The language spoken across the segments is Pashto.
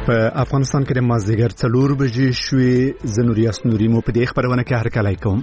په افغانستان کې د مازدیګر 4 بجې شوې زنوریاس نوري مو په دې خبرونه کې هرکلی کوم.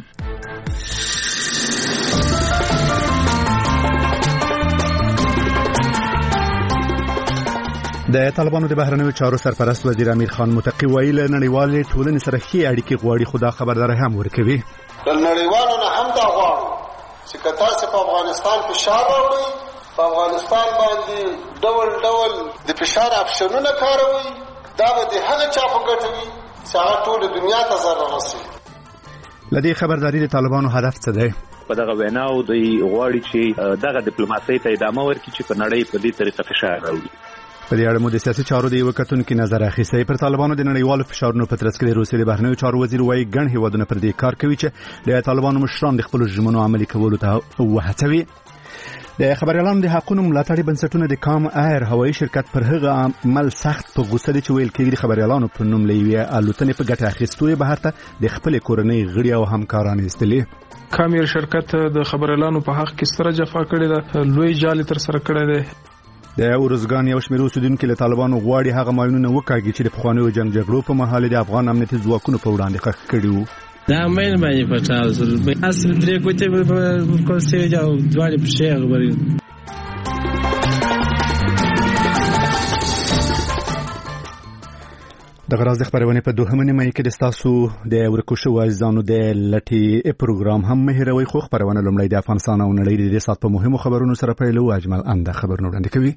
د طالبانو د بهرنیو چارو سرپرست وزیر امیر خان متقی ویل نړیوالې ټولنې سره ښې اړیکې غواړي، خو دا خبرداری هم ورکوي. د نړیوالو نه هم دا غواړو چې که تاسو په افغانستان فشار راوړئ، په افغانستان باندې ډول ډول د فشار اپشنونه کاروي، دا به د هغه چا په ګټه وي چې هغه ټول دنیا ته ضرر رسوي. لدې خبرداري د طالبانو هدف څه دی؟ په دغه ویناو دوی غواړي چې دغه ډیپلوماسۍ ته ادامه ورکړي چې په نړۍ په دې طریقه فشار راوړي. په دې اړه مو د سیاسي چارو د یو کتونکو نظر اخیستی. پر طالبانو د نړیوالو فشارونو په ترڅ کې د روسیې د بهرنیو چارو وزیر وايي ګڼ هیوادونه پر دې کار کوي چې د طالبانو مشران د خپل ژمنو عملي کولو ته وهڅوي. د خبريالانو د حقوقو ملاتړي بنسټونه د کام ایر هوایي شرکت پر هغه عمل سخت په غوسه دي چې ویل کېږي د خبريالانو په نوم لوي الوتنې په ګټه اخیستو بهر ته د خپل کورنۍ غړي او همکاران ایستلي. کام ایر شرکت د خبريالانو په حق کې ستره جفا کړې ده، لوی جال تر سره کړی دی. د اورزګان یو شمېر اوسیدونکو له طالبانو غواړي هغه ماینونه وکاږي چې د پخوانیو جنگ جګړو په مهال د افغان امنیتي ځواکونو په وړاندې ښخ کړي وو. دا مېن باندې پټاو سره اصل درې کوټه په کوسه او دواړي په شی غوړي. د غراز د خبرونه په دوهمه نیمه کې د تاسو د ورکوشو وایزانو د لټي پروګرام هم مهیروي. خو خبرونه لومړی د افغانستان او نړۍ د سات په مهمو خبرونو سره پیلو. اجمل انده خبرونه وړاندې کوي.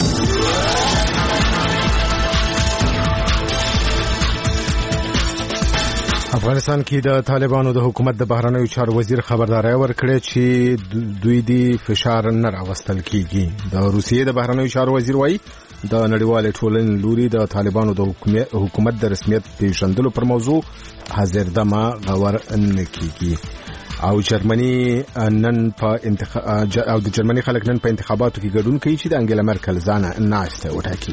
افغانستان کې د طالبانو د حکومت د بهرنیو چارو وزیر خبرداري ورکړه چې دوی د فشار نه راوستل کیږي. د روسیې د بهرنیو چارو وزیر وایي د نړیوالې ټولنې لوري د طالبانو د حکومت د رسمیت پیژندلو پر موضوع حاضر دمه غور نه کیږي. او جرمني نن په او د جرمني خلک نن په انتخاباتو کې ګډون کوي چې د انګیلا مرکل ځانه ناشته وټاکي.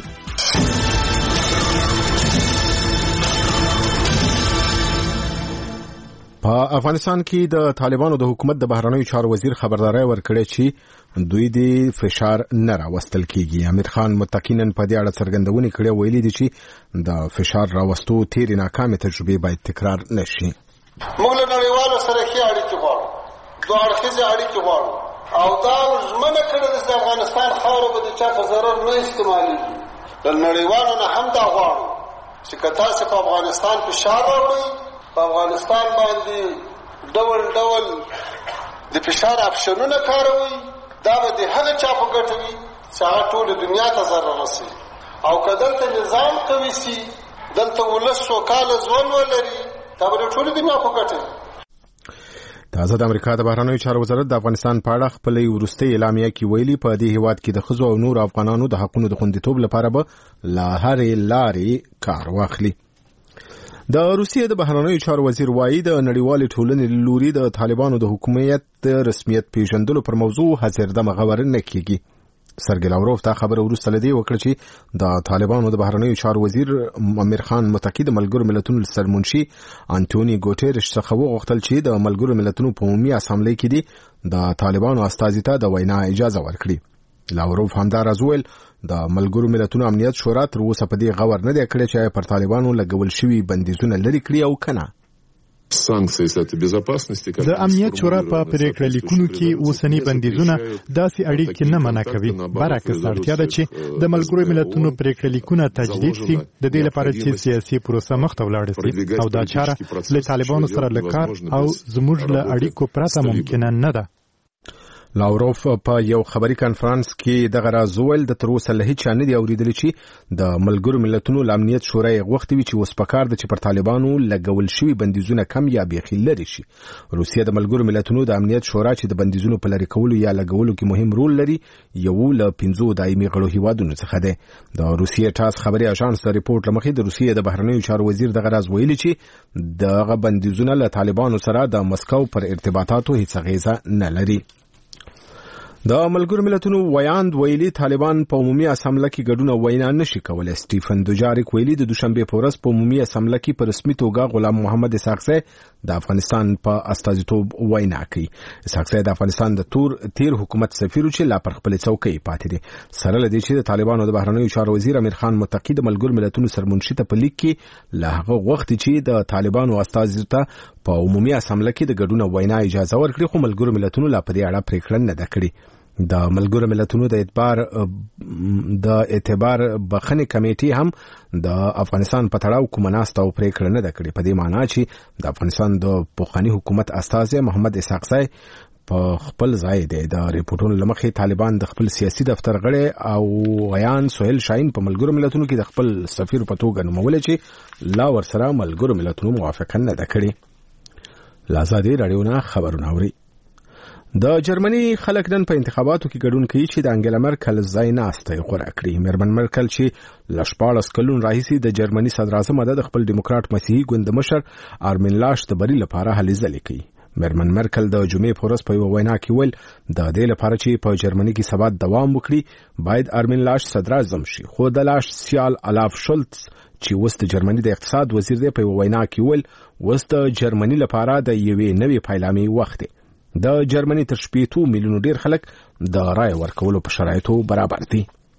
په افغانستان کې د طالبانو د حکومت د بهرنیو چارو وزیر خبرداري ورکړه چې دوی د فشار نه راوستل کیږي. امیر خان متقی نن په دې اړه څرګندونې کړې، ویلي دي چې د فشار راوستو تیرې ناکامې تجربې باید تکرار نشي. موږ له نړیوالو سره ښې اړیکې غواړو، دوه اړخیزې اړیکې غواړو، او دا ژمنه کړې ده چې د افغانستان خاوره به د چا په ضرر نه استعمالېږي. له نړیوالو نه هم دا غواړو چې که تاسو په افغانستان فشار راوړئ، په افغانستان باندې ډول ډول د فشار اپشنونه کاروي، دا به د هغه چا په ګټه وي چې هغه ټول دنیا ته ضرر رسوي. او که دلته نظام قوي سي، دلته ولس سوکاله ژوند ولري، دا به د ټول دنیا په ګټه وي. تازه د امریکا د بهرنیو چارو وزارت د افغانستان په اړه خپل وروستي اعلامیه کې ویلي په دې هیواد کې د ښځو او نور افغانانو د حقوقو د خوندیتوب لپاره به لا هرې لارې کار واخلي. د روسیې د بهرنیو چارو وزیر وایي د نړیوالې ټولنې لوري د طالبانو د حکومت د رسمیت پیژندلو پر موضوع حاضر دمه غور نه کیږي. سرګی لاوروف دا خبره وروسته لدی وکړه چې د طالبانو د بهرنیو چارو وزیر امیر خان متقی د ملګرو ملتونو سرمنشي انټونی ګوټيرش څخه وغوښتل چې د ملګرو ملتونو په عمومي اسامبلې کې د طالبانو استازي ته د وینا اجازه ورکړي. لاوروف همداراز ویل د ملګرو ملتونو امنیت شورا تر اوسه په دې غور نه دی کړی چې پر طالبانو لګول شوی بندیزونه لري کړی او کنه. د امنیت شورا په پریکړه لیکونو کې اوسنی بندیزونه داسې اړیکې نه منع کوي. برعکس اړتیا ده چې د ملګرو ملتونو پریکړه لیکونه تجدید شي د دې لپاره چې سیاسي پروسه مخته ولاړ شي، او دا چاره له طالبانو سره د کار او زموږ له اړیکو پرته ممکنه نه ده. لاوروف په یو خبري کانفرنس کې دغه راز ویل د تر اوسه له هیڅ چا نه دی اورېدلی چې د ملګرو ملتونو امنیت شورا یې غوښتي وي چې اوس پکار ده چې پر طالبانو لګول شوي بندیزونه کم یا بیخي لرې شي. روسیه د ملګرو ملتونو د امنیت شورا چې د بندیزونو په لرې کولو یا لګولو کې مهم رول لري یو له 5 دایمي غړو هیوادونو څخه دی. د روسیې ټاس خبري اژانس د ریپورت لمخې د روسیې د بهرنیو چارو وزیر دغه راز ویلي چې دغه بندیزونه له طالبانو سره د مسکو پر ارتباطاتو هیڅ اغیزه نه لري. د ملګرو ملتونو ویاند ویلي طالبان په عمومي اسامبله کې ګډون وینا نشي کولای. سټیفن دوجاریک ویلي د دوشنبه په ورځ په عمومي اسامبله کې په رسمي توګه غلام محمد اسحاق زی د افغانستان په استازیتوب وینا کوي. اسحاق زی د افغانستان د تیر حکومت سفیر چې لا پر خپل څوکۍ پاتې دي. سره لدی چې د طالبانو د بهرنیو چارو وزیر امیر خان متقی د ملګرو ملتونو سرمنشي ته په لیک کې له هغه وخت چې د طالبانو استازي ته په عمومي اسامبله کې د ګډون وینا اجازه ورکړي، خو ملګرو ملتونو لا په دې اړه پریکړه نه ده کړې. د ملګرو ملتونو د اعتبار بخښنې کمیټې هم د افغانستان په تړاو کومه ناسته او پریکړه نه ده کړې، په دې معنی چې د افغانستان د پخواني حکومت استازی محمد اسحاق زی په خپل ځای دی. د ریپورتونو لمخې طالبان د خپل سیاسي دفتر غړی او غیان سهیل شاهین په ملګرو ملتونو کې د خپل سفیر په توګه نومول چې لا ورسره ملګرو ملتونو موافقه نه ده کړې. لازادي رادیو نه خبرونه اوري. د جرمني خلک نن په انتخاباتو کې ګډون کوي چې د انګلا مرکل ځای ناسته غوړه کړي. میرمن مرکل چې ل 14 کلونو راهیسې د جرمني صدر اعظم د خپل دیموکرات مسیحي ګوند مشر آرمین لاش د بری لپاره هلې ځلې کوي. میرمن مرکل د جمعې په ورځ په یو وینا کې ویل د دې لپاره چې په جرمني کې ثبات دوام وکړي باید آرمین لاش صدر اعظم شي، خو د لاش سیال الاف شولتز چې اوس د جرمني د اقتصاد وزیر دی په یو وینا کې ویل اوس د جرمني لپاره د یوې نوې پایلامي وخت دی. د جرمني تر 8 میلیونو ډیر خلک د رای ورکولو په شرایطو برابر دي.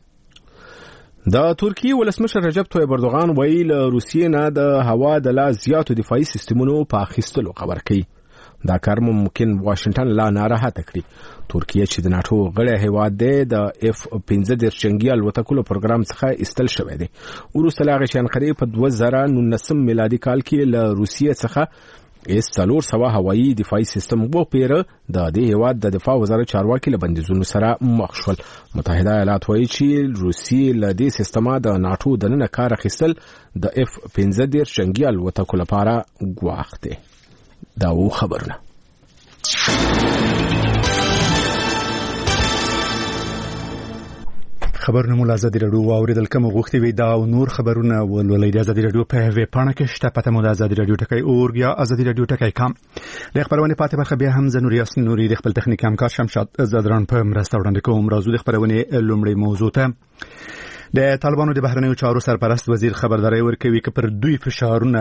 د ترکیه ولسمشر رجب طیب اردوغان ویل روسیې نه د هوا د لا زیاتو دفاعي سیستمونو په اخیستلو خبر کوي. دا کار ممکن واشنگټن لا ناراحته کړي. ترکیه چې د ناتو غړی هیواد دی د F-15 جنگي الوتکو پروګرام څخه استل شوی دی. وروسته لا غشي انقره په 2019 میلادي کال کې له روسیې څخه S-400 هوایي دفاعي سیستم وپیره. د دې هیواد د دفاع وزارت چارواکي له بندیزونو سره مخ شول. متحده ایالات وایي چې روسیې له دې سیستمه د ناتو د نن کار اخیستل د F-15 جنگي الوتکو لپاره ګواښ دی. دا و خبرونه. خبرونه مو آزادي رادیو اوریدل کوم غوښتي وي دا او نور خبرونه ولولای د آزادي رادیو په ویب پاڼه کې شته. پته مو د آزادي رادیو ټکی اورګ یا آزادي رادیو ټکی کام. د خبرونه پاتې برخه بیا هم زنور یاسین نوري د خپل تخنیک همکار شمشاد زادران په مرسته وړاندې کوم. راځو د خبرونه لومړی موضوع ته. د طالبانو د بهرنیو چارو سرپرست وزیر خبرداري ورکوي چې پر دوی فشارونه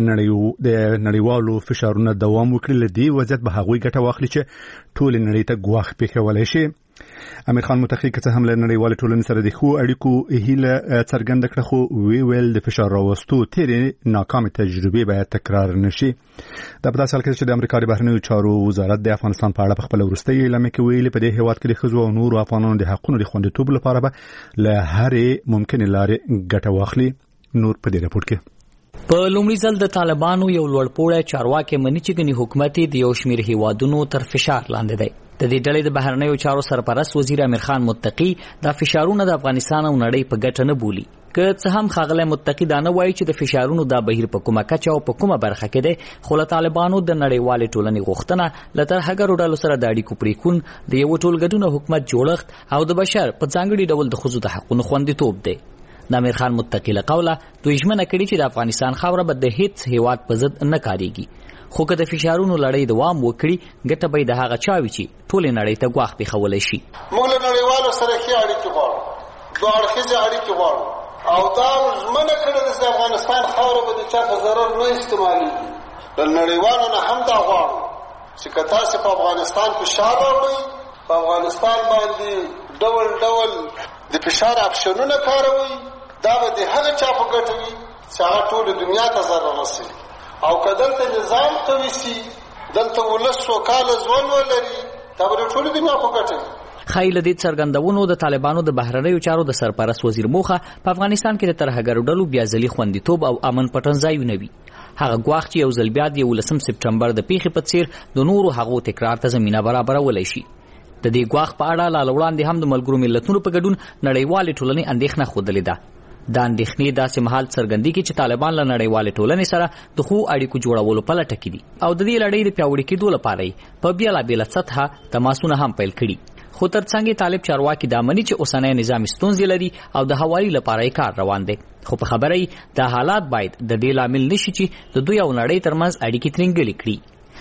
نړیوالو فشارونه دوام وکړي، لدی وضعیت به هغوی ګټه واخلي چې ټول نړۍ ته ګواښ پیښولای شي. امیر خان متقی که څه هم له نړیوالې ټولنې سره د ښو اړیکو هیله څرګنده کړه، خو ویل د فشار راوستو تیرې ناکامې تجربې باید تکرار نشي. دا په داسې حال کې چې د امریکا د بهرنیو چارو وزارت د افغانستان په اړه په خپل وروستۍ اعلامیه کې ویلي په دې هیواد کې د ښځو او نورو افغانانو د حقونو د خوندیتوب لپاره به له هرې ممکنې لارې ګټه واخلي. نور په دې راپور کې په لومړي ځل د طالبانو یو لوړپوړی چارواکي مني چې ګنې حکومت د یو شمېر هیوادونو تر فشار لاندې دی. د دې ډلې د بهرنیو چارو سرپرست وزیر امیر خان متقی دا فشارونه د افغانستان او نړۍ په ګټه نه بولي. که څه هم ښاغلی متقی دا نه وایي چې د فشارونو دا بهیر په کومه کچه او په کومه برخه کې دی، خو له طالبانو د نړیوالې ټولنې غوښتنه له ترهګرو ډلو سره د اړیکو پرېکون، د یو ټولګډونه حکومت جوړښت او د بشر په ځانګړي ډول د ښځو د حقونو خوندیتوب دی. د امیر خان متقی له قوله دوی ژمنه کړې چې د افغانستان خاوره به د هیڅ هیواد په ضد نه کاریږي، خو که د فشارونو لړۍ دوام وکړي ګټه به د هغه چا وي چې ټولې نړۍ ته ګواښ پېښولی شي. موږ له نړیوالو سره ښې اړیکې غواړو، دوه اړخیزې اړیکې غواړو او دا ژمنه کړې ده چې د افغانستان خاوره به د چا په ضرر نه استعمالېږي. له نړیوالو نه هم دا غواړو چې که تاسې په افغانستان فشار راوړئ، په افغانستان باندې ډول ډول د فشار اپشنونه کاروئ، دا به د هغه چا په ګټه وي چې هغه ټولې دنیا ته ضرر رسوي. او که دلته نظام قوي سي، دلته ولس سوکاله ژوند ولري، دا به د ټولې دنیا په ګټه وي. ښایي له دې څرګندونو د طالبانو د بهرنیو چارو د سرپرست وزیر موخه په افغانستان کې د ترهګرو ډلو بیا ځلي خوندیتوب او امن پټنځایونه وي. هغه ګواښ چې یو ځل بیا د 11 سپټمبر د پیښې په څیر د نورو هغو تکرار ته زمینه برابرولی شي. د دې ګواښ په اړه لا وړاندې هم د ملګرو ملتونو په ګډون نړیوالې ټولنې اندېښنه ښودلې ده. دا اندېښنې داسې مهال څرګندې کې چې طالبان له نړیوالې ټولنې سره د ښو اړیکو جوړولو په لټه کې دي او د دې لړۍ د پیاوړي کېدو لپاره یې په بېلابېله سطحه تماسونه هم پیل کړي. خو ترڅنګ طالب چارواکي دا مني چې اوسنی نظام ستونزې لري او د هواري لپاره یې کار روان دی. خو په خبره یې دا حالات باید د دې لامل نشي چې د دوی او نړۍ ترمنځ اړیکې ترنګلې کړي.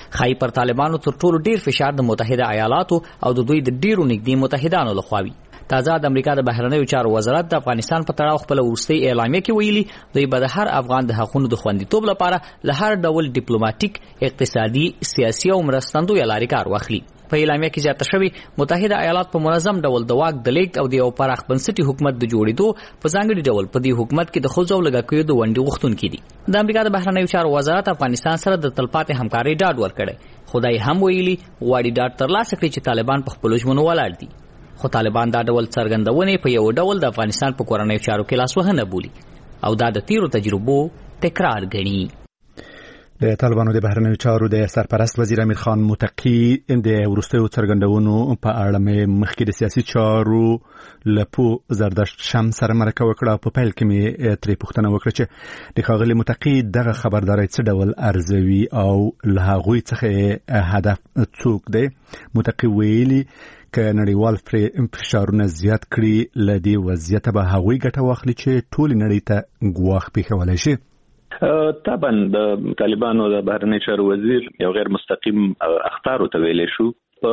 خای پر طالبانو تر ټولو ډیر فشار د متحده ایالاتو او د دوی د ډیرو نږدې متحدانو لخوا وي. تازه د امریکا د بهرنیو چارو وزارت د افغانستان په تړاو خپل وروستي اعلامیه کې ویلي دوی به د هر افغان د حقوقو د خوندیتوب لپاره له هر ډول ډیپلوماټیک، اقتصادي، سیاسي او مرستندوی لارې کار واخلي. په اعلامیه کې زیاته شوی متحده ایالات په منظم ډول د واک د لیږد او د یو پراخ بنسټي حکومت د جوړېدو په ځانګړي ډول په دې حکومت کې د ښځو او لږکیو د ونډې غوښتونکي دي. د امریکا د بهرنیو چارو وزارت افغانستان سره د تلپاتې همکارۍ ډاډ ورکړی، خدای هم ویلي غواړي ډاډ ترلاسه کړي چې طالبان په خپلو ژمنو ولاړ دي. خو طالبان دا ډول څرګندونې په یو ډول د افغانستان په کورنیو چارو کې لاسوهنه بولي او دا د تیرو تجربو تکرار ګڼي. د طالبانو د بهرنیو چارو د سرپرست وزیر امیر خان متقی د وروستیو څرګندونو په اړه مخکې د سیاسي چارو لپو زردشت شمس سره مرکه وکړه. په پیل کې مې ترې پوښتنه وکړه چې د ښاغلي متقی دغه خبرداری څه ډول ارزوي او له هغوی څخه هدف څوک دی. متقی ویلي که نړیوال فشارونه زیات کړي له دې وضعیته به هغوی ګټه واخلي چې ټولې نړۍ ته ګواښ پېښولی شي. طبعا د طالبانو د بهرنیو چارو وزیر یو غیر مستقیم اخطارو ته ویلی شو.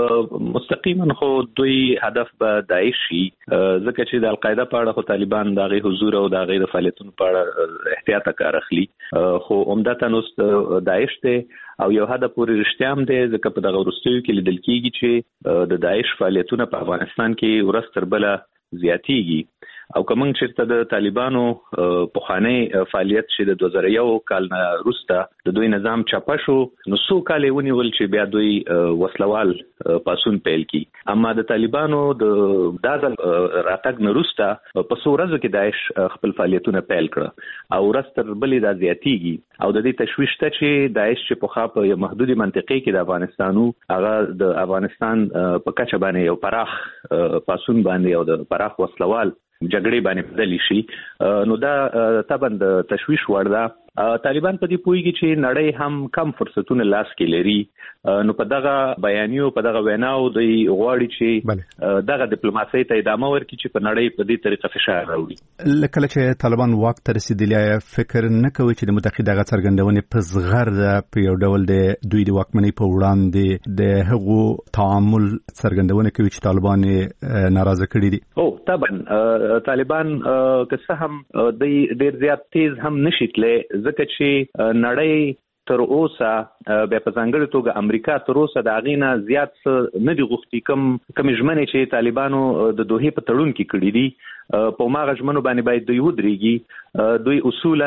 مستقیما خو دوی هدف به داعش شي، ځکه چې د القاعده په اړه خو طالبان د هغې حضور او د هغې د فعالیتونو په اړه احتیاطه کار اخلي، خو عمدتا اوس داعش دی او یو حد پورې رښتیا هم دی، ځکه په دغه وروستیو کې لیدل کېږي چې د داعش فعالیتونه په افغانستان کې ورځ تر بله زیاتېږي. او که موږ چېرته د طالبانو پخوانی فعالیت چې د 2001 کال نه وروسته د دوی نظام چپه شو، نو څو کال یې ونیول چې بیا دوی وسلوال پاڅون پیل کړي. اما د طالبانو د دا ځل راتګ نه وروسته په څو ورځو کې داعش خپل فعالیتونه پیل کړه او ورځ تر بلې دا زیاتېږي. او د دې تشویش ته چې داعش چې پخوا په یو محدودي منطقې کې د افغانستانو هغه د افغانستان په کچه باندې یو پراخ پاڅون باندې او د پراخ وسلوال جګړې باندې بدلی شي، نو دا طبعا د تشویش وړ ده. طالبان په دې پوهیږي چې نړۍ هم کم فرصتونه لاس کې لري، نو په دغه بیانیو په دغه ویناو دوی غواړي چې دغه ډیپلوماسۍ ته ادامه ورکړي چې په نړۍ په دې طریقه فشار راوړي. کله چې طالبان واک ته رسیدلی فکر نه کوي چې د متقی دغه څرګندونې په زغر په یو ډول د دوی د واکمنۍ په وړاندې د هغو تعامل څرګندونه کوي چې طالبان ناراضه کړي دي؟ او طبعا طالبان که څه هم ډیر زیات تیز هم نشي تللی، ځکه چې نړۍ تر اوسه بیا په ځانګړې توګه امریکا تر اوسه د هغې نه زیات څه نه دي غوښتي کومې ژمنې چې طالبانو د دوحې په تړون کې کړي دي، په هماغه ژمنو باندې باید دوی ودرېږي. دوی اصولا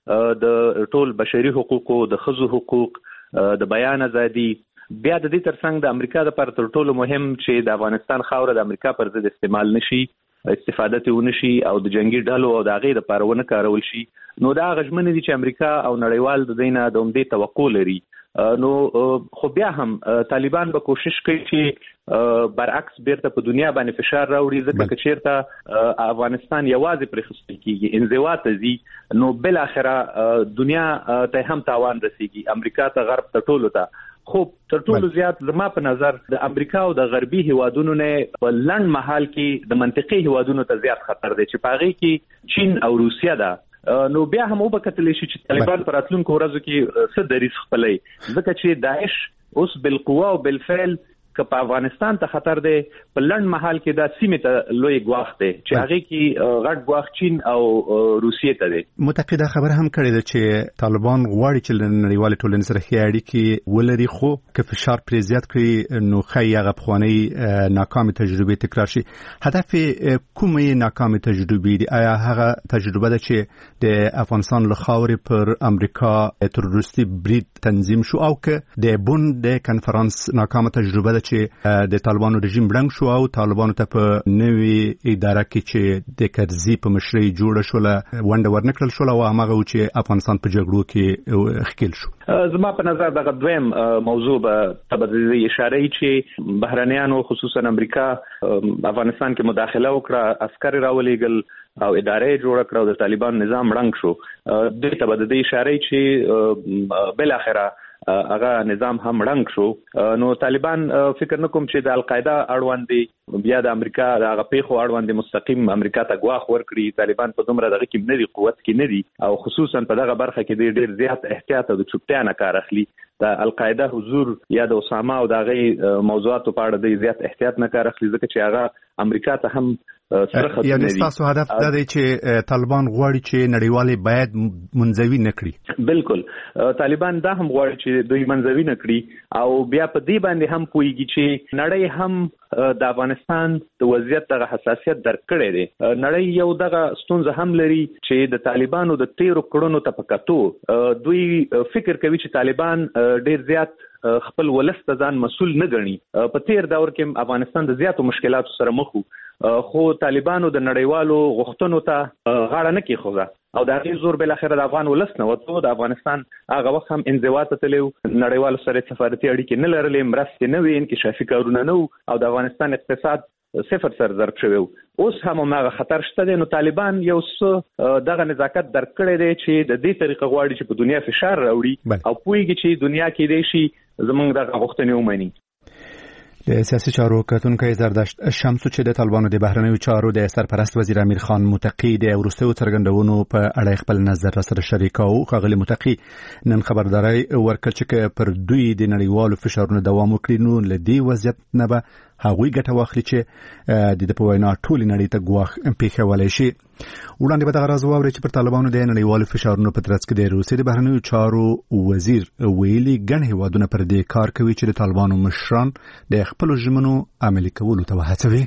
د ټول بشري حقوقو، د ښځو حقوق، د بیان ازادي، بیا د دې ترڅنګ د امریکا لپاره تر ټولو مهم چې د افغانستان خاوره د امریکا پر ضد استعمال نشي، استفاده ته ونشي او د جنگي ډلو او د هغې لپاره ونه کارول شي. نو دا هغه ژمنې دي چې امریکا او نړیوال د دوی نه د همدې توقع لري. نو خو بیا هم طالبان به کوشش کوي چې برعکس بیرته په دنیا باندې فشار راوړي، ځکه که چیرته افغانستان یوازې پرېښودل کېږي، انزوا ته ځي، نو بالاخره دنیا ته هم تاوان رسیږي، امریکا ته، غرب ته، ټولو ته. خو تر ټولو زیات زما په نظر د امریکا او د غربي هیوادونو نه په لنډ مهال کې د منطقي هیوادونو ته زیات خطر دی چې په هغې کې چین او روسیه ده. نو بیا هم وبکتلی شي چې طالبان په راتلونکو ورځو کې څه دریځ خپلوي، ځکه چې داعش اوس بالقوه او بالفعل که په افغانستان ته خطر دی، په لنډ مهال کې دا سیمې ته لوی ګواښ دی چې هغې کې غټ ګواښ چین او روسیې ته دی. متقی دا خبره هم کړې ده چې طالبان غواړي چې له نړیوالې ټولنې سره ښې اړیکې ولري، خو که فشار پرې زیات کړي نو ښایي هغه پخوانۍ ناکامې تجربې تکرار شي. هدف کومې ناکامې تجربې دي؟ آیا هغه تجربه ده چې د افغانستان له خاورې پر امریکا تروریستي برید تنظیم شو، او که د بون د کنفرانس ناکامه تجربه ده چې د طالبانو رژیم ړنګ شو او طالبانو ته په نوې اداره کې چې د کرزي په مشرۍ جوړه شوله ونډه ورنکړل شوله او هماغه و چې افغانستان په جګړو کې ښکېل شو. زما په نظر دغه دویم موضوع به تبدیل اشاره چې بهرنیانو خصوصا امریکا افغانستان کې مداخله وکړه، عسکر راولېږل او ادارې جوړه کړه او د طالبان نظام ړنګ شو. دې ته به د اشاره چې بالاخره هغه نظام هم ړنګ شو. نو طالبان فکر نه کوم چې د القاعده اړوند بیا د امریکا د هغه پیښو اړوند مستقیم امریکا ته ګواښ ورکړي. طالبان په دومره دغه کې نه دي، قوت کې نه دي، او خصوصا په دغه برخه کې ډېر زیات احتیاط او د چوپتیا نه کار اخلي. د القاعده حضور یا د اسامه او د هغه موضوعاتو په اړه د زیات احتیاط نه کار اخلي، ځکه چې هغه امریکا ته هم سره خطر یعنی تاسو هدف دا دی چې طالبان غواړي چې نړیوالې باید منځوي نه کړي. بالکل طالبان دا هم غواړي چې دوی منځوي نه کړي او بیا په دې باندې هم پوهیږي چې نړۍ هم د افغانستان د وضعیت دغه حساسیت درک کړی دی. نړۍ یو دغه ستونزه هم لري چې د طالبانو د 13 کړنو ته په کتو دوی فکر کوي چې طالبان ډیر زیات خپل ولس ته ځان مسؤل نه ګڼي. په تیر دور کې افغانستان د زیاتو مشکلاتو سره مخ وو، خو طالبانو د نړیوالو غوښتنو ته غاړه نه کېښوده او د هغې زور بل اخر د افغان ولس نه وته. د افغانستان هغه وخت هم انزوا ته تلو، نړیوالو سره سفارتي اړیکې نه لرلې، مرستې نه وې، انکشافي کارونه نه وو او د افغانستان اقتصاد صفر سر ضرب شوی. اوس هم هغه خطر شته دی. نو طالبان یو څه دغه نزاکت درک کړی دی چې د دې طریقه غواړي چې په دنیا فشار راوړي او پوهیږي چې دنیا کې دی شي زمونږ دغه غوښتنې ومني. د سیاسي چارو کتونکی زردشت شمسو چې د طالبانو د بهرنیو چارو د سرپرست وزیر امیر خان متقی د وروستیو څرګندونو په اړه خپل نظر سره شریکاو. ښاغلی متقی نن خبرداري ورکړه چې پر دوی د نړیوالو فشارونو دوام وکړي نو له دې وضعیت نه به هغوی ګټه واخلي چې د په وینا ټولې نړۍ ته ګواښ پیښولی شي. وړاندې به دغه راز واورئ چې پر طالبانو د نړیوالو فشارونو په ترڅ کې د روسیې د بهرنیو چارو وزیر ویلي ګڼ هیوادونه پر دې کار کوي چې د طالبانو مشران د خپلو ژمنو عملي کولو ته وهڅوي.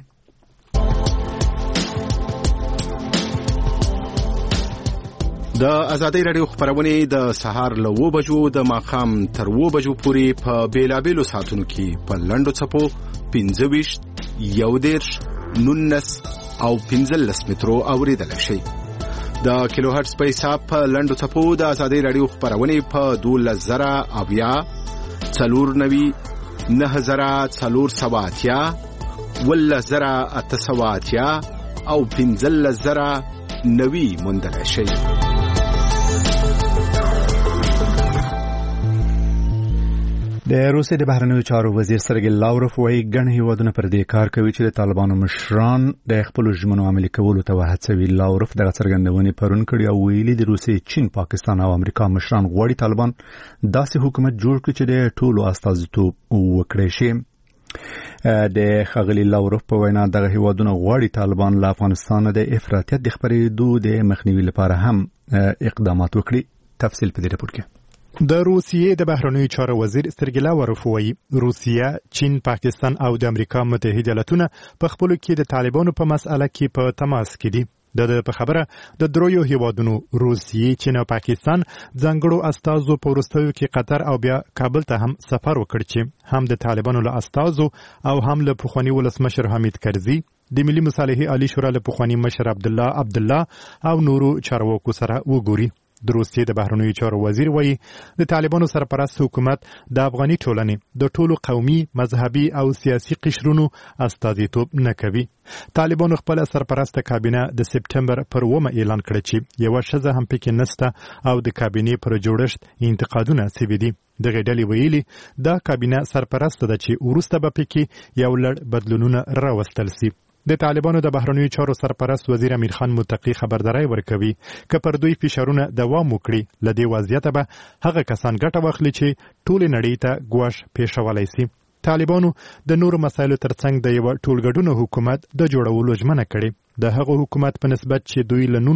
د ازادۍ راډیو خبرونه د سهار له 9 بجو د ماښام تر 9 بجو پورې په بیلابېلو ساعتونو کې په لنډو څپو 25 11 19 او 15 مترو اوریدل شي. د کیلو هرتز په حساب په لنډو څپو د ازادۍ راډیو خبرونه په 12000 اویا 490 9480 10880 او 15090 موندل شي. د روسیې د بهرنیو چارو وزیر سرګی لاوروف وايي ګڼ هیوادونه پر دې کار کوي چې د طالبانو مشران د خپلو ژمنو عملي کولو ته وهڅوي. لاوروف دغه څرګندونې پرون کړې او ویلي د روسیې، چین، پاکستان او امریکا مشران غواړي طالبان داسې حکومت جوړ کړي چې د ټولو استازیتوب وکړي شي. د ښاغلي لاوروف په وینا دغه هیوادونه غواړي طالبان له افغانستان د افراطیت د خپرېدو د مخنیوي لپاره هم اقدامات وکړي. تفصیل په دې راپور کې. د روسیې د بهرنیو چارو وزیر سرګی لاوروف وايي روسیه، چین، پاکستان او د امریکا متحده ایالاتونه په خپلو کې د طالبانو په مسأله کې په تماس کې دي. د په خبره د درویو هیوادونو روسیې، چین او پاکستان ځانګړو استازو په وروستیو کې قطر او بیا کابل ته هم سفر وکړ چې هم د طالبانو له استازو او هم له پخوانی ولسمشر حمید کرزي، د ملي مصالحې عالی شورا له پخوانی مشر عبدالله او نورو چارواکو سره وګوري. د روسیې د بهرنیو چارو وزیر وایي د طالبانو سرپرست حکومت د افغاني ټولنې د ټولو قومي، مذهبي او سیاسي قشرونو استازیتوب نه کوي. طالبانو خپل سرپرست کابینه د سپټمبر پر 9 اعلان کړ چې یو شزه هم پکې نسته او د کابینې پر جوړښت انتقادونه سوي دي. دغه ډلې ویلي دا کابینه سرپرست ده چې وروسته به پکې یو لړ بدلونونه راوستل شي. د طالبانو د بهرنیو چارو سرپرست وزیر امیر خان متقی خبرداري ورکوي چې پر دوی فشارونه دوام وکړي لدې وضعیت به هغه کسان ګټه واخلي چې ټول نړۍ ته ګواښ پیښولای شي. طالبانو د نورو مسایلو ترڅنګ د یو ټولګډون حکومت د جوړولو ژمنه کړې. د هغه حکومت په نسبت چې دوی له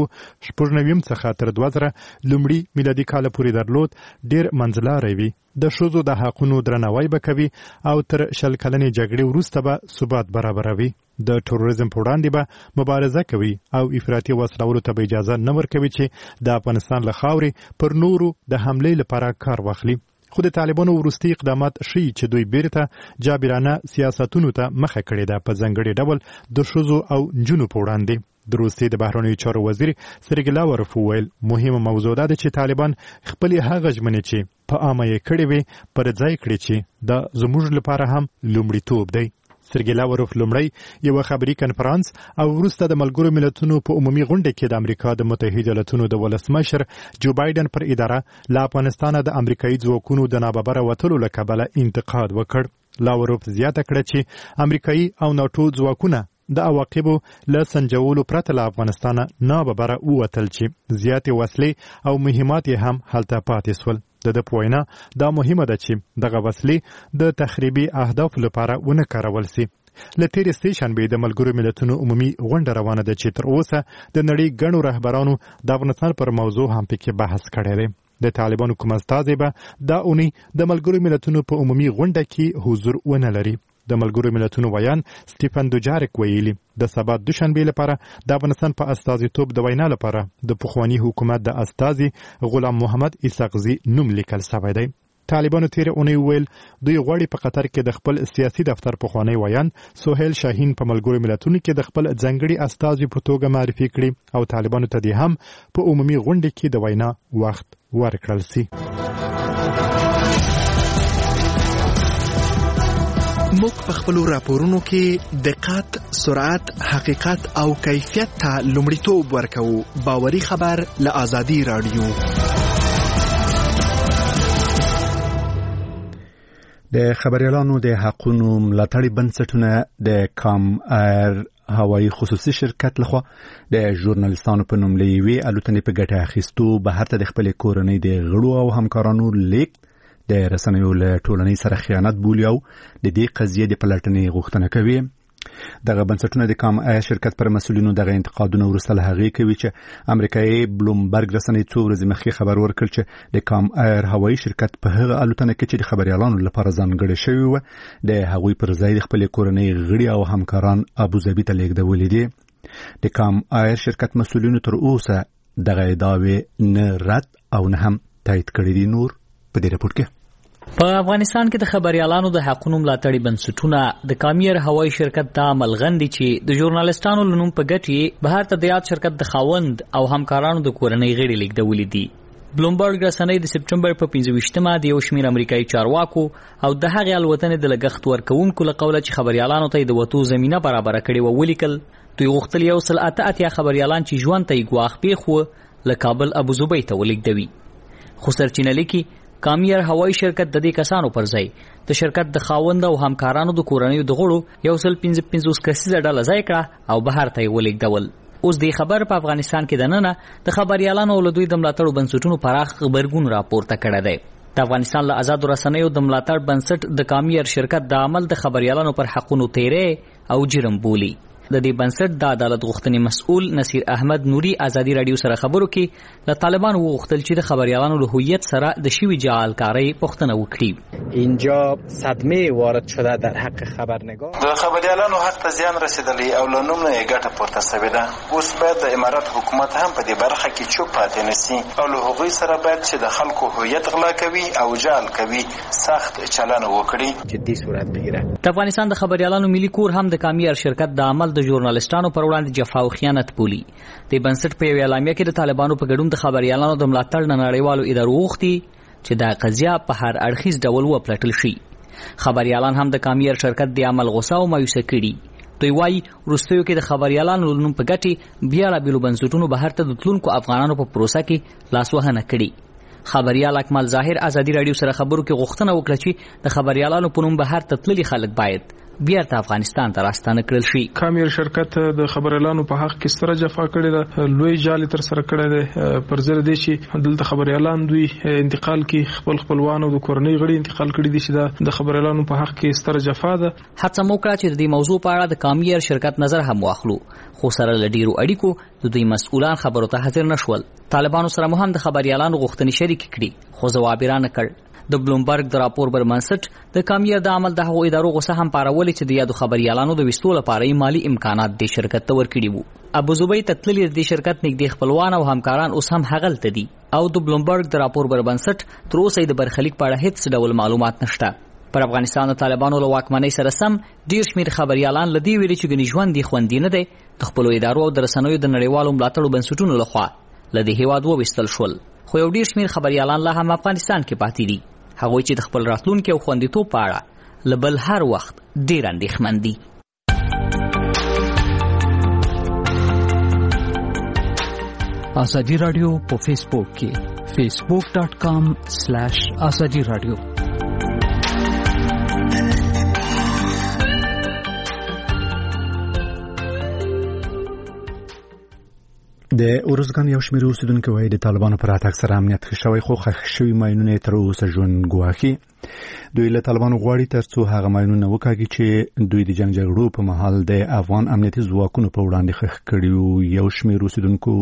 1990 څخه تر 2000 لومړي میلادي کال پورې درلود ډیر منځلاری وي. د ښځو د حقونو درناوی به کوي او تر 20 کلنې جګړې وروسته به ثبات برابروي. د تروریزم په وړاندې به مبارزه کوي او افراطي وسلو ته به اجازه نه ورکوي چې د افغانستان له خاورې پر نورو د حملې لپاره کار واخلي. خو د طالبانو وروستي اقدامات ښیي چې دوی بیرته جابرانه سیاستونو ته مخه کړې ده، په ځانګړي ډول د ښځو او نجونو په وړاندې. د روسیې د بهرنیو چارو وزیر سرګی لاوروف وویل مهمه موضوع ده چې طالبان خپل هغه ژمنې چې په عامه یې کړې وي پر ځای کړي چې دا زموږ لپاره هم لومړیتوب دی. سرګی لاوروف لومړی یو خبري کنفرانس او وروسته د ملګرو ملتونو په عمومي غونډه کې د امریکا د متحده ایالاتونو د ولسمشر جو بایدن پر اداره لا افغانستان د امریکایي ځواکونو د ناببره وتلو له کبله انتقاد وکړ. لاوروف زیاته کړه چې امریکایي او ناتو ځواکونه د عواقبو له سنجولو پرته له افغانستان ناببره ووتل چې زیاتې وسلې او مهمات یې هم هلته پاتې سول. د پوینا دا مهمه ده چې دغه وسلې د تخریبي اهداف لپاره ونه کارول سي. له تیرې سټیشنبې د ملګرو ملتونو عمومي غونډه روانه ده چې تر اوسه د نړۍ ګڼو رهبرانو د افغانستان پر موضوع هم پکې بحث کړی دی. د طالبانو کوم استازی به دا اونۍ د ملګرو ملتونو په عمومي غونډه کې حضور ونه لري. د ملګرو ملتونو ویان سټیفن دوجارک ویلي د سبا دوشنبه لپاره د افغانستان په استازیتوب د وینا لپاره د پخوانی حکومت د استازي غلام محمد اسحاقزي نوم لیکل شوی دی. طالبانو تیر اونۍ ویل دوی غواړي په قطر کې د خپل سیاسي دفتر پخوانی ویان سهیل شاهین په ملګرو ملتونو کې د خپل ځانګړي استازي په توګه معرفي کړي او طالبانو ته دې هم په عمومي غونډه کې د وینا وخت ورکړل شي. موږ په خپل راپورونو کې دقت، سرعت، حقیقت او کیفیت ته لومړیتوب ورکوو. باوري خبر له آزادي رادیو. د خبريالانو د حقونو ملاتړي بنسټونه د کام ایر هوایی خصوصي شرکت لخوا د ژورنالستانو په نوم لوي الوتنې په ګټه اخیستو بهر ته د خپل کورنۍ د غړو او همکارانو لیک د رسنیو له ټولنې سره خیانت بولي او د دې قضیې د پلټنې غوښتنه کوي. دغه بنسټونه د کام ایر شرکت پر مسؤلینو دغه انتقادونه وروسته له هغې کوي چې امریکایي بلومبرګ رسنۍ څو ورځې مخکې خبر ورکړ چې د کام ایر هوایی شرکت په هغه الوتنه کې چې د خبريالانو لپاره ځانګړې شوی و د هغوی پر ځای د خپل کورنۍ غړي او همکاران ابوظبي ته لیږدولي دي. د کام ایر شرکت مسؤلینو تر اوسه دغه ادعاوې نه رد او نه هم تایید کړي دي. نور په دې رپورټ کې په افغانستان کې د خبريالانو د حقوقو ملاتړي بنسټونه د کامیر هوایی شرکت د عمل غندي چې د ژورنالستانو لنوم په ګټي بهر ته د یاد شرکت د خاوند او همکارانو د کورنۍ غړي لیږدولي دي. بلومبرګ رسنۍ د سپټمبر په 25مه د یو شمېر امریکایي چارواکو او د هغې الوتنې د لګښت ورکوونکو له قوله چې خبريالانو ته د وتو زمينه برابر کړي و ولیکل. دوی غوښتل یو سل اته خبريالان چې ژوند ته ګواښ پیښ له کابل ابوظبي ته ولیږدوي. خو سرچینه لیکي کامیر هوایی شرکت د دې کسانو پر ځای د شرکت د خاوند او همکارانو د کورنیو د غړو یو سل 55 کسیزه ډله ځای کړه او بهر ته یې ولیږدول. اوس د خبر په افغانستان کې دننه د خبريالانو له دوی د ملاتړو بنسټونو پراخ خبرګون راپورته کړی دی. د افغانستان له آزادو رسنیو د ملاتړ بنسټ د کامیر شرکت د عمل د خبريالانو پر حقونو تیرې او جرم بولی. د دې بنسټ د عدالت غوښتنې مسؤل نصیر احمد نوري آزادي رادیو سره خبرو کې له طالبانو وغوښتل چې د خبريالانو له هویت سره د شوی جعلکاری پوښتنه وکړي. اینجا صدمه وارد شده در حق خبرنگار. د خبريالانو حق ته زیان رسیدلی او له نوم نه ګټه پورته شوې ده. اوس باید د امارات حکومت هم په دې برخه کې چوپ پاتې نشي او له هغوی سره باید چې د خلکو هویت غلا کوي او جعل کوي سخت چلند وکړي. جدي صورت بگیره. د افغانستان د خبريالانو ملي کور هم د کامیر شرکت د عمل د ژورنالستانو پر وړاندې جفا او خیانت بولي. د بنسټ په یو اعلامیه کې د طالبانو په ګډون د خبريالانو د ملاتړ نړیوالو ادارو غوښتي چې دا قضیه په هر اړخیز ډول وپلټل شي. خبريالان هم د کامیر شرکت د عمل غوسه او مایوسه کړي. دوی وايي وروستیو کې د خبريالانو لنوم په ګټي بیا لا بیلو بنسټونو بهر ته د تلونکو افغانانو په پروسه کې لاسوهنه کړي. خبريال اکمل ظاهر آزادي رادیو سره خبرو کې غوښتنه وکړه چې د خبريالانو په نوم بهر ته تللي خلک باید بیرته افغانستان ته راستانه کړل شي. کامیر شرکت د خبريالانو په حق کې ستره جفا کړې ده. لوی جال تر سره کړی دی پر ضد دي چې دلته خبريالان دوی انتقال کې خپلوان او د کورنۍ غړي انتقال کړي دي چې د خبريالانو په حق کې ستره جفا ده. هڅه مو کړه چې د موضوع په اړه د کامیر شرکت نظر هم واخلو خو سره لډیرو اړیکو د دوی مسؤلان خبرو ته حاضر نشول. طالبانو سره هم د خبريالانو غوښتنې شریک کړي خو ځواب را نه کړ. د بلومبرګ د راپور بر منسټ د کامیر د عمل د هغو ادارو غوسه هم پارولې چې د یادو خبريالانو د وستو لپاره مالی امکانات د شرکت ته ورکړي وو. ابوظبي ته تللي د شرکت نږدې خپلوان او همکاران اوس هم هغلته دي او د بلومبرګ د راپور بر منسټ تر اوسه د برخلیک په اړه هیڅ ډول معلومات نشته. پر افغانستان د طالبانو له واکمنۍ سره سم ډیر شمیر خبريالان لدی ویلي چې ګنې ژوند دي خوندې نه دي د خپل ادارو او د رسنیو د نړیوالو ملاتړو بنسټونو لخوا لدی هیواد وویستل شول. خو یو ډیر شمیر خبريالان لا هم افغانستان کې پاتې دي. هغوی چې د خپل راتلونکي او خوندیتوب په اړه لبل هر وخت ډیر اندېښمن دي. ازادي رادیو په فیسبوک کې facebook.com/azadi radio. د ارزګان یو شمېر اوسیدونکو وايي د طالبانو پر اتاک سره امنیت ښه شوی خو ښخ شوي ماینونه تر اوسه ژوند ګواښي. دوی له طالبانو غواړي ترڅو هغه ماینونه وکاږي چې دوی د جنگ جګړو په مهال د افغان امنیتي ځواکونو په وړاندې ښخ کړي. یو شمېر اوسیدونکو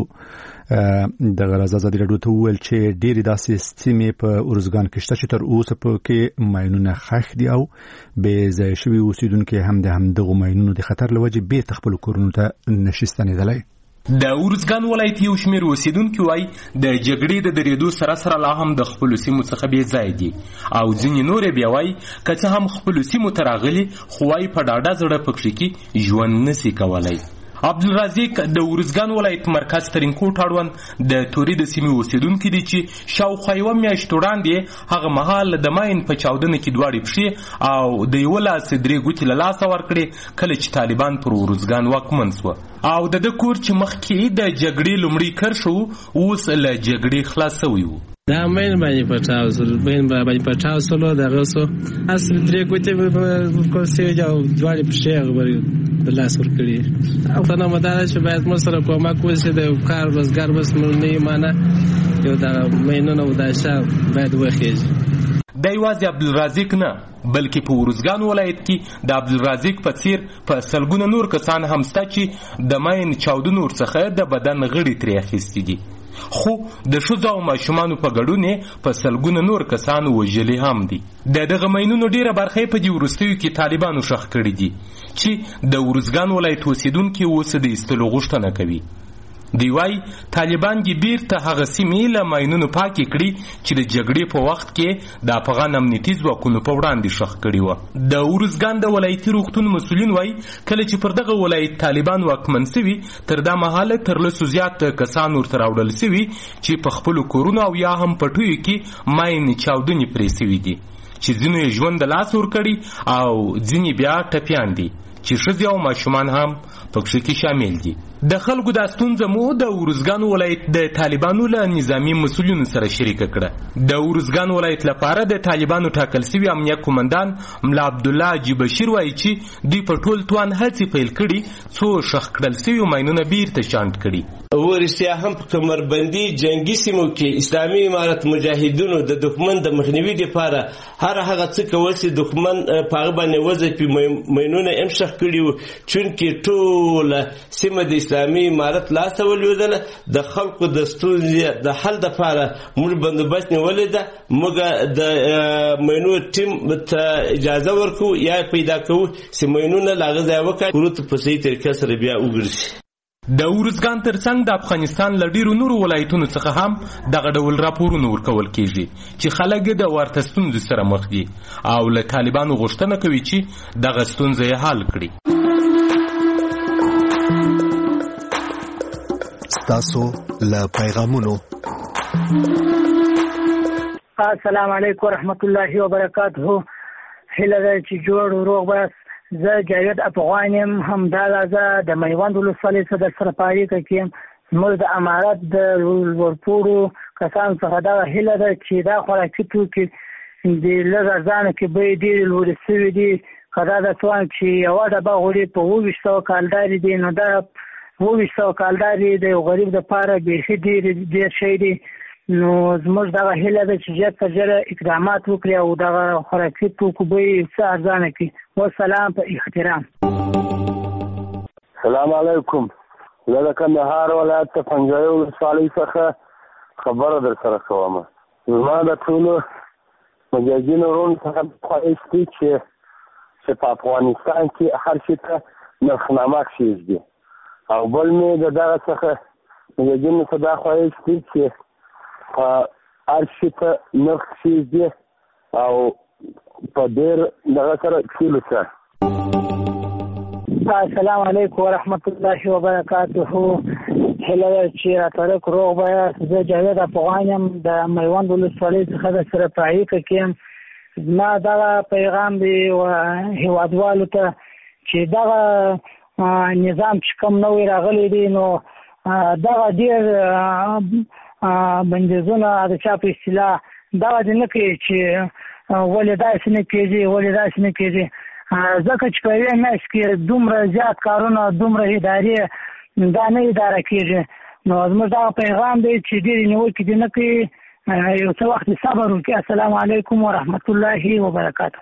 د غرض ازادي راډیو ته وویل چې ډېرې داسې سیمې په ارزګان کې شته چې تر اوسه پکې ماینونه ښخ دي او بې ځایه شوي اوسیدونکي هم د همدغو ماینونو د خطر له وجې بېرته خپلو کورونو ته نشي ستنېدلی. د ارزګان ولایت یو شمېر اوسیدونکي وایي د جګړې د درېدو سره لا هم د خپلو سیمو څخه بې ځایه دي او ځینې نور بیا وایي که څه هم خپلو سیمو ته راغلي خو وایي په ډاډه زړه پکښې کې ژوند نسي کولی. عبدالرزاق د ارزګان ولایت مرکز ترینکوټ اړوند د توري د سیمې اوسیدونکي دي چې شاوخوا یوه میاشت وړاندې هغه مهال د ماین په چاودنه کې دواړې پښې او د یوه لاس 3 ګوتې له لاسه ورکړې کله چې طالبان پر ارزګان واکمن سوه او د ده کور چې مخکې د جګړې لومړی کرښه و اوس له جګړې خلاص سوی و. دا مین باندې پټاو سلو دغه سو اصل 3 ګوتې په کوسې او دواړې پښې غوړي د لاس ورکړي او څنګه مدار چې باید مسره کومه کوسې د کار بسګر بس نه معنی یو دا مینونه وداشه باید وخیږي. د یوازې عبدالرزاق نه بلکې په ارزګان ولایت کې د عبدالرزاق په څیر په سلګونه نور کسان هم شته چې د ماین چاودنو ورڅخه د بدن غړي ترې اخیستي دي خو د ښځو او ماشومانو په ګډون په سلګونه نور کسان وژلي هم دي. د دغه ماینونو ډیره برخه په دې وروستیو کې طالبانو ښخ کړي دي چې د ارزګان ولایت اوسیدونکي اوس د ایستلو غوښتنه کوي. دی وايي طالبان دې بیرته هغه سیمې له ماینونو پاکې کړي چې د جګړې په وخت کې د افغان امنیتي ځواکونو په وړاندې ښخ کړي وه. د ارزګان د ولایتي روغتون مسؤلین وايي کله چې پر دغه ولایت طالبان واکمن سوي تر دا مهاله تر 200 زیات کسان ورته راوړل سوي چې په خپلو کورونو او یا هم پټیو کې ماین چاودنې پرې سوي دي چې ځینو یې ژوند د لاس ورکړي او ځینې بیا ټپیان دي چې ښځې او ماشومان هم پکښې کې شامل دي. د خلکو دا ستونزه مو د ارزګان ولایت د طالبانو له نظامی مسؤلینو سره شریکه کړه. د ارزګان ولایت لپاره د طالبانو ټاکل سوي امنیه قومندان ملا عبدالله حاجي بشیر وایي چې دوی په ټول توان هڅې پیل کړي څو ښخ کړل سوي ماینونه بیرته شانډ کړي. ورسیا هم په کمربندي جنگي سیمو کې اسلامي امارت مجاهدینو د دښمن د مخنیوي لپاره هر هغه څه کول چې دښمن په هغه باندې وځي ماینونه هم ښخ کړي وو چونکې ټوله سیمه د اسلامي امارت لاسته ولوېدله. د خلکو د ستونزې د حل دپاره موږ بندوبست نیولې ده. موږ د ماینو ټیم ته اجازه ورکوو یا پیدا کوو چې ماینونه له هغه ځایه وکړي وروسته په صحیح طریقه سره بیا وګرځي. د ارزګان ترڅنګ د افغانستان له ډیرو نورو ولایتونو څخه هم دغه ډول راپورونه ورکول کیږي چې خلک د ورته ستونزو سره مخ دي او له طالبانو غوښتنه کوي چې دغه ستونزه یې حل کړي. ستاسو له پیغامونو. السلام علیکم ورحمت الله وبرکاته. هله ده چې جوړ روغ بس. زه جاوید افغان یم همداله زه د میوند ولسوالۍ څخه در سره په اړیکه کې یم. زموږ د امارت د ورپوړو کسانو څخه دغه هیله ده چې دا خوراکي توکي د لږ ارزانه کې بیې ډېرې لوړې سوي دي. که دا د توان چې یوه ډبه غوړي په 2200 کالدارې دي نو دا 2200 کالدارې د یو غریب دپاره بیخي ډېر شی دی. نو زموږ دغه هیله ده چې ژر تر ژره اقدامات وکړي او دغه خوراکي توکو بیې څه ارزانه کړي. والسلام په احترام. السلام علیکم. زه د کندهار ولایت د پنجوایي ولسوالۍ څخه خبره در سره کوم. زما د ټولو مجاهدینو وروڼو څخه خواهش دی چې په افغانستان کې هر شي ته نرخنامه کښېږدي او بل مې د دغه څخه مجاهدینو ته دا خواهش دی چې په هر شي ته نرخ کښېږدي او په ډېر دغه سره کښېلو سره. السلام علیکم ورحمت الله وبرکاته. هله ده چې راتلک روغ به یاست. زه جاوید افغان یم د میوند ولسوالۍ څخه در سره په اړیکه کې یم. ما دا پیغام دی هیوادوالو ته چې دا نظام چې کوم نوې راغلی دی نو دا ډېر بندیزونه د چا په اصطلاح دا د نه کوي چې ولې داسې نه کېږي ځکه چې په یوې میاشت کې دومره زیات کارونه دومره ادارې دا نه اداره کېږي نو زموږ دا پیغام دی چې ډېرې نیوکې دې نه کوي یو څه وخت صبر وکړي. السلام علیکم ورحمت الله وبرکاته.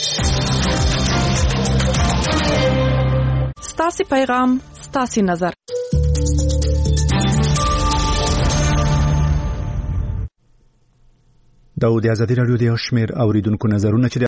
ستاسو پیغام ستاسو نظر. د ازادي راډیو د شمیر اوریدونکو نظرونه چې